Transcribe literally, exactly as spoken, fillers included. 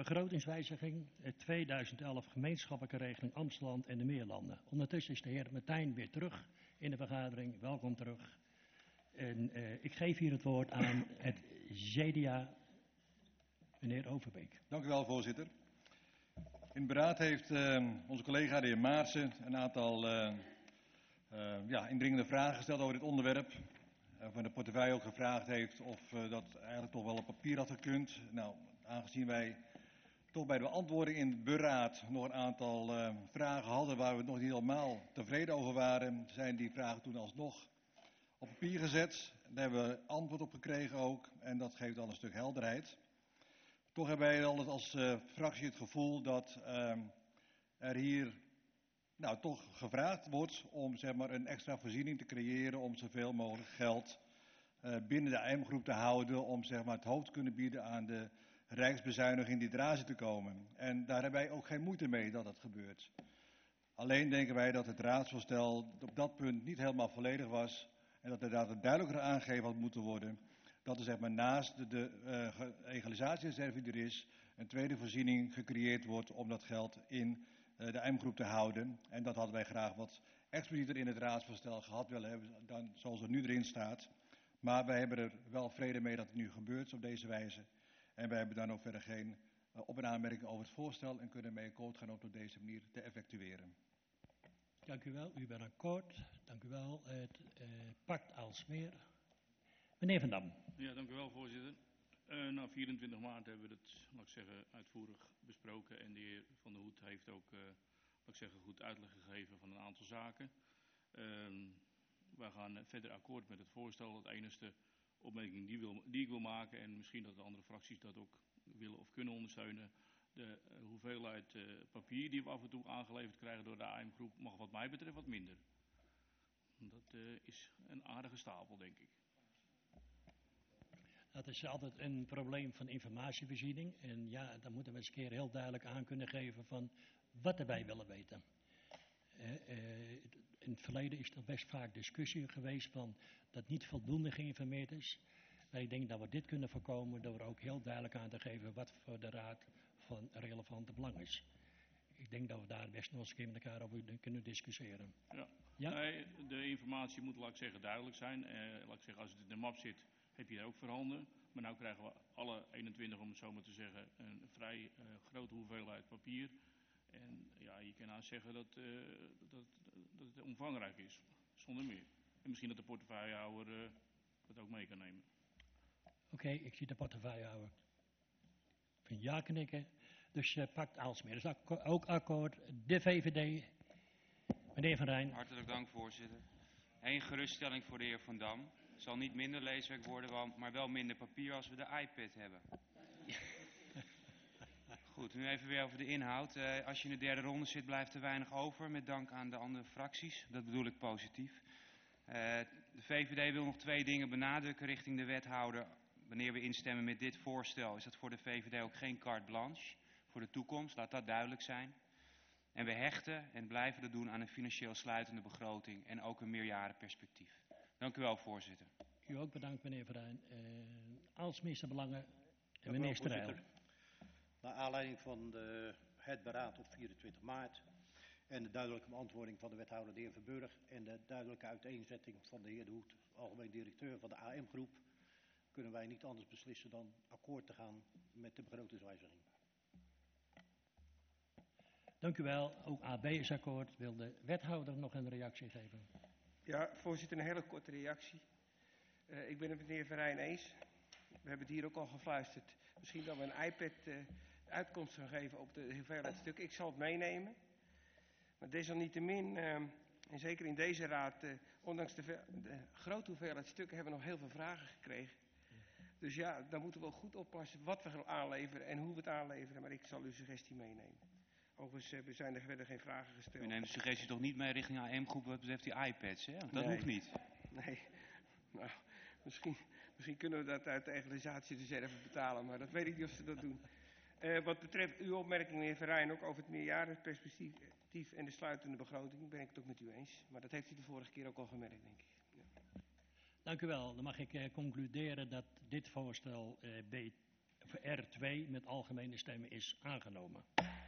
begrotingswijziging tweeduizend elf gemeenschappelijke regeling Amsterdam en de Meerlanden. Ondertussen is de heer Martijn weer terug in de vergadering. Welkom terug. En uh, ik geef hier het woord aan het C D A, meneer Overbeek. Dank u wel, voorzitter. In het beraad heeft uh, onze collega de heer Maartsen een aantal uh, uh, ja, indringende vragen gesteld over dit onderwerp. Van de portefeuille ook gevraagd heeft of uh, dat eigenlijk toch wel op papier had gekund. Nou, aangezien wij toch bij de beantwoording in het beraad nog een aantal uh, vragen hadden waar we nog niet helemaal tevreden over waren, zijn die vragen toen alsnog op papier gezet. Daar hebben we antwoord op gekregen ook en dat geeft al een stuk helderheid. Toch hebben wij altijd als uh, fractie het gevoel dat uh, er hier nou, toch gevraagd wordt om zeg maar, een extra voorziening te creëren om zoveel mogelijk geld uh, binnen de E I M groep te houden om zeg maar, het hoofd te kunnen bieden aan de rijksbezuiniging die eraan zit te komen. En daar hebben wij ook geen moeite mee dat dat gebeurt. Alleen denken wij dat het raadsvoorstel op dat punt niet helemaal volledig was en dat er daar duidelijker aangegeven had moeten worden dat er zeg maar, naast de, de uh, egalisatiereserve die er is een tweede voorziening gecreëerd wordt om dat geld in de E I M groep te houden. En dat hadden wij graag wat explicieter in het raadsvoorstel gehad willen hebben dan zoals het nu erin staat. Maar wij hebben er wel vrede mee dat het nu gebeurt op deze wijze. En wij hebben dan ook verder geen uh, op- en aanmerking over het voorstel en kunnen mee akkoord gaan om het op deze manier te effectueren. Dank u wel, u bent akkoord. Dank u wel. Het uh, pact Aalsmeer. Meneer Van Dam. Ja, dank u wel, voorzitter. Uh, nou, vierentwintig maart hebben we het, laat ik zeggen, uitvoerig besproken. En de heer Van der Hoed heeft ook, uh, laat ik zeggen, goed uitleg gegeven van een aantal zaken. Uh, wij gaan verder akkoord met het voorstel. Het enige opmerking die, wil, die ik wil maken, en misschien dat de andere fracties dat ook willen of kunnen ondersteunen. De uh, hoeveelheid uh, papier die we af en toe aangeleverd krijgen door de A M groep mag wat mij betreft wat minder. Dat uh, is een aardige stapel, denk ik. Dat is altijd een probleem van informatievoorziening. En ja, dan moeten we eens een keer heel duidelijk aan kunnen geven van wat wij willen weten. Uh, uh, in het verleden is er best vaak discussie geweest van dat niet voldoende geïnformeerd is. Maar ik denk dat we dit kunnen voorkomen door ook heel duidelijk aan te geven wat voor de raad van relevante belang is. Ik denk dat we daar best nog eens een keer met elkaar over kunnen discussiëren. Ja. Ja? Nee, de informatie moet, laat ik zeggen, duidelijk zijn. Uh, laat ik zeggen, als het in de map zit, heb je er ook voorhanden. Maar nu krijgen we alle eenentwintig, om het zo maar te zeggen, een vrij uh, grote hoeveelheid papier. En ja, je kan nou zeggen dat, uh, dat, dat het omvangrijk is, zonder meer. En misschien dat de portefeuillehouder uh, dat ook mee kan nemen. Oké, okay, ik zie de portefeuillehouder van ja knikken. Dus uh, pakt Aalsmeer. Dus akko ook akkoord. De V V D. Meneer Van Rijn. Hartelijk dank, voorzitter. Eén geruststelling voor de heer Van Dam. Het zal niet minder leeswerk worden, maar wel minder papier als we de iPad hebben. Goed, nu even weer over de inhoud. Uh, als je in de derde ronde zit, blijft er weinig over, met dank aan de andere fracties. Dat bedoel ik positief. Uh, de V V D wil nog twee dingen benadrukken richting de wethouder. Wanneer we instemmen met dit voorstel, is dat voor de V V D ook geen carte blanche voor de toekomst. Laat dat duidelijk zijn. En we hechten en blijven dat doen aan een financieel sluitende begroting en ook een meerjarenperspectief. Dank u wel, voorzitter. U ook bedankt, meneer Van Rijn. Uh, Aalsmeerse Belangen, en meneer Strijl. Naar aanleiding van de, het beraad op vierentwintig maart en de duidelijke beantwoording van de wethouder de heer Verburg en de duidelijke uiteenzetting van de heer De Hoed, algemeen directeur van de A M groep, kunnen wij niet anders beslissen dan akkoord te gaan met de begrotingswijziging. Dank u wel. Ook A B is akkoord. Wil de wethouder nog een reactie geven? Ja, voorzitter, een hele korte reactie. Uh, ik ben het met de heer Van Rijn eens. We hebben het hier ook al gefluisterd. Misschien dat we een iPad uh, uitkomst gaan geven op de hoeveelheid stukken. Ik zal het meenemen. Maar desalniettemin, uh, en zeker in deze raad, uh, ondanks de, de grote hoeveelheid stukken, hebben we nog heel veel vragen gekregen. Dus ja, dan moeten we wel goed oppassen wat we gaan aanleveren en hoe we het aanleveren. Maar ik zal uw suggestie meenemen. Overigens zijn er verder geen vragen gesteld. U neemt de suggestie toch niet mee richting A M groep wat betreft die iPads, hè? Want dat nee. hoeft niet. Nee, nou, misschien, misschien kunnen we dat uit de egalisatiereserve betalen, maar dat weet ik niet of ze dat doen. Uh, wat betreft uw opmerking, meneer Verrijn, ook over het meerjarenperspectief en de sluitende begroting, ben ik het ook met u eens. Maar dat heeft u de vorige keer ook al gemerkt, denk ik. Ja. Dank u wel. Dan mag ik uh, concluderen dat dit voorstel uh, B R twee met algemene stemmen is aangenomen.